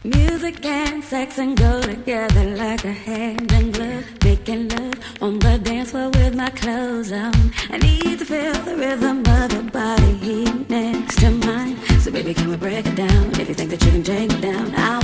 Music and sex and go together like a hand and glove. Making love on the dance floor with my clothes on. I need to feel the rhythm of your body heat next to mine. So baby, can we break it down? If you think that you can take it down,